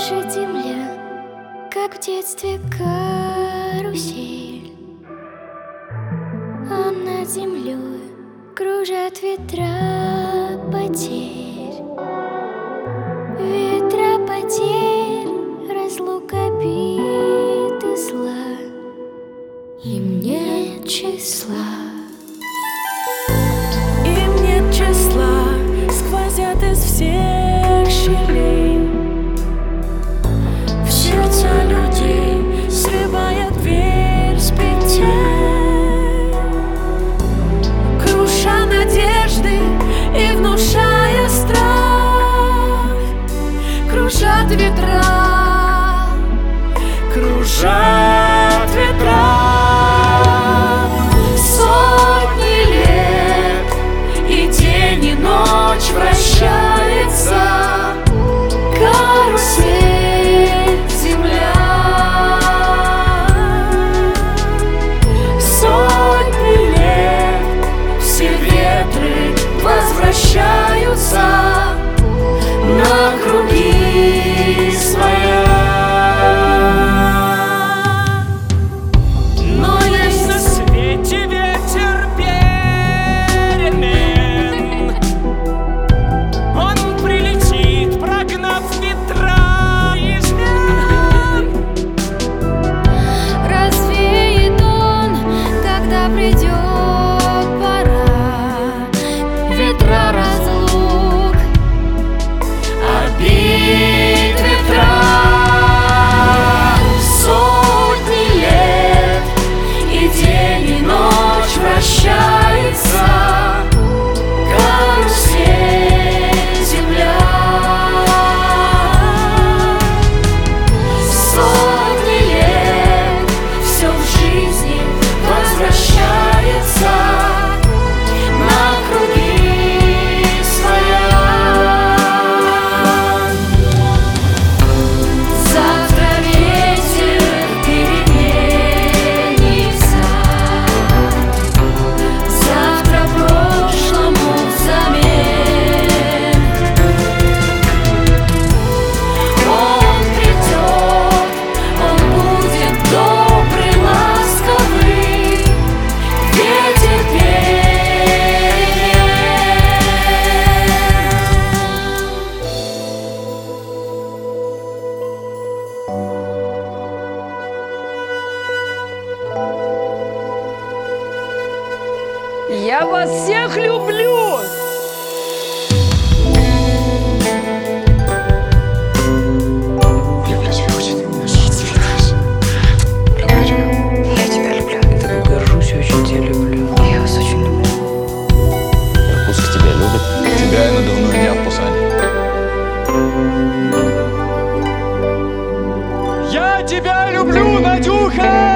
Наша земля, как в детстве карусель, а над землей кружат ветра потерь. Ветра потерь, разлук, обид и зла. Им нет числа. Им нет числа, сквозят из всех щелей. В сердца людей срывая дверь с петель, круша надежды и внушая страх. Кружат ветра, кружат ветра. Сотни лет, и день, и ночь вращается карусель, земля. Сотни лет, все ветры возвращаются на круги своя. Но есть на свете ветер перемен. Он прилетит, прогнав ветра измен. Развеет он, когда придет пора. Ветра разлук, обид, ветра. Сотни лет, и день, и ночь вращается карусель, земля. Сотни лет, все в жизни возвращается на круги своя. Завтра ветер переменится, завтра прошлому взамен. Он придет, он будет добрый, ласковый, ветер перемен. Я вас всех люблю! Люблю тебя очень. Я тебя тоже. Люблю. Я тебя люблю. Я так горжусь, очень тебя люблю. Я вас очень люблю. Иркутск тебя любит. Тебя я надувную не опускаю. Я тебя люблю, Надюха!